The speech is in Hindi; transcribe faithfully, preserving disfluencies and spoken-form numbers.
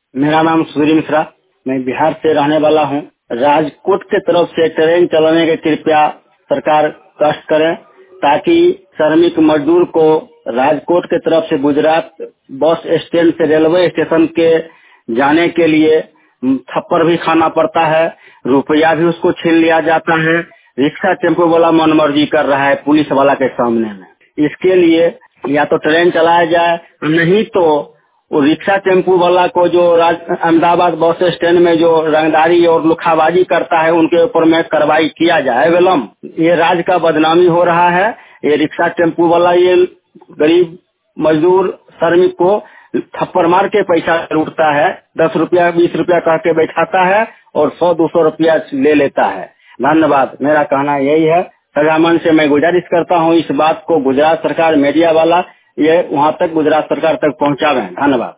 मेरा नाम सूर्य मिश्रा, मैं बिहार से रहने वाला हूँ। राजकोट के तरफ से ट्रेन चलाने के कृपया सरकार कष्ट करें ताकि श्रमिक मजदूर को राजकोट के तरफ से गुजरात बस स्टैंड से रेलवे स्टेशन के जाने के लिए थप्पड़ भी खाना पड़ता है, रुपया भी उसको छीन लिया जाता है। रिक्शा टेम्पो वाला मनमर्जी कर रहा है पुलिस वाला के सामने में। इसके लिए या तो ट्रेन चलाया जाए, नहीं तो वो रिक्शा टेम्पू वाला को जो अहमदाबाद बस स्टैंड में जो रंगदारी और लुखाबाजी करता है उनके ऊपर में कार्रवाई किया जाए विलम्ब। ये राज्य का बदनामी हो रहा है। ये रिक्शा टेम्पू वाला ये गरीब मजदूर श्रमिक को थप्पड़ मार के पैसा लूटता है, दस रुपया बीस रुपया कह के बैठाता है और सौ दो सौ रुपया ले लेता है। धन्यवाद। मेरा कहना यही है। सजामन से मैं गुजारिश करता हूँ इस बात को गुजरात सरकार मीडिया वाला ये वहाँ तक गुजरात सरकार तक पहुँचावें। धन्यवाद।